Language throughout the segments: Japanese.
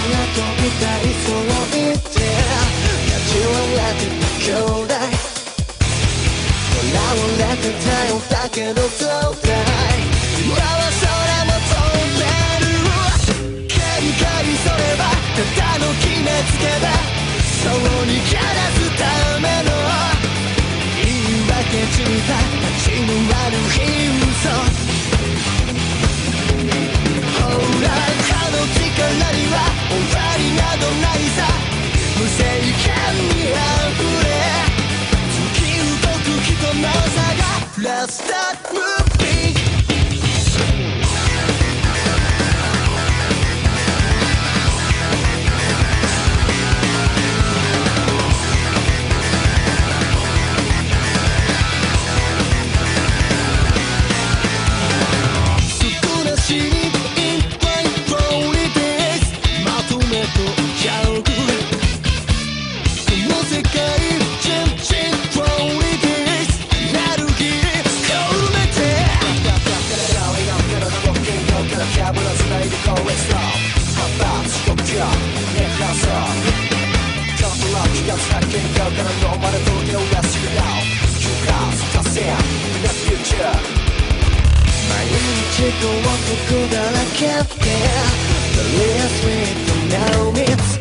飛びたいそう言って立ち割れてた兄弟笑われてたよだけどどうだい今は空も飛んでる喧嘩にそればただの決めつけだそうに枯らすための言い訳じみた立ちの悪い嘘ほらあの力には終わりなどないさ無責感に溢れ突き動く人の差が Let's start moving幸福だらけで The last week now meets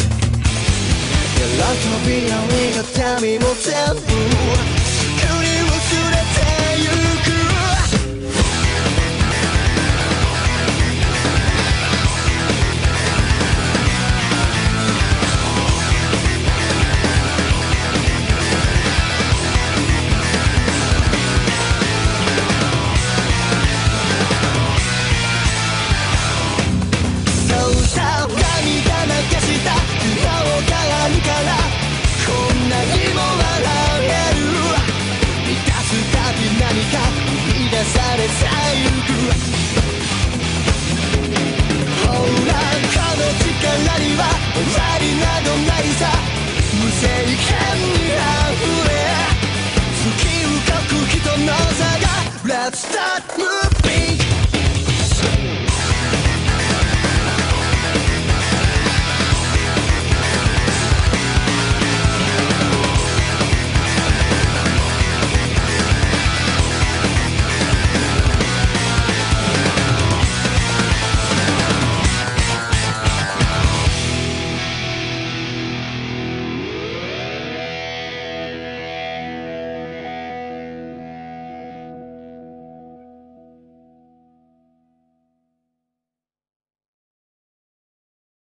喜びや苦みも全部すぐに薄れてゆくされさゆくほらこの力には終わりなどないさ無責任